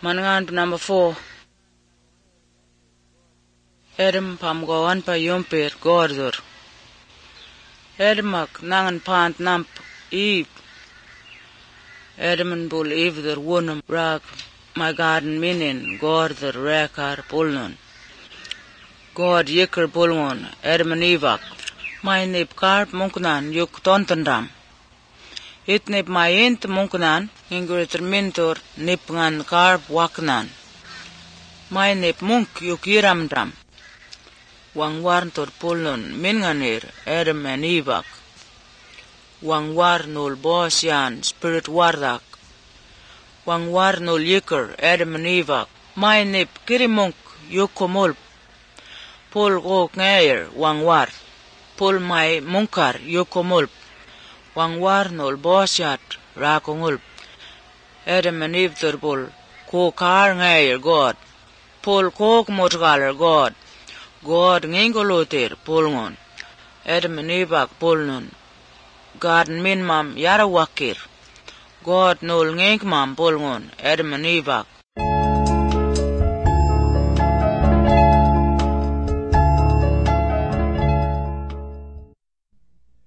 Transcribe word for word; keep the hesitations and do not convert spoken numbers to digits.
Mangan number four. Adam pam gawan pa yomper gordur. Adamak nangan pant namp Eve. Adaman bul Eve der wonum rag my garden minin gordur rekar pulnun. God yikr pulnun Adaman Evak. My nip karp munknan yuk tontendam. It nip my int munknan ingritter mintor nip ngan karp waknan. My nip munk yuk yiramdam. Wang war tor pulnun minganir Adam and Evak. Wang war nul bosyan spirit wardak. Wang war nul yikr Adam and Evak. My nip kirimunk yukomulp. Pul go ngair wang war. Pul my munkar yukomulp. Wang war nul bosyat rakongulp. Adam and Eve tor pul ko kar ngair God. Pul kok motgaler God. God ngingolotir pulngon. Adam and Evak pulnun. God min mam yara wakir. God nul nging mam pulngon. Adam and Evak.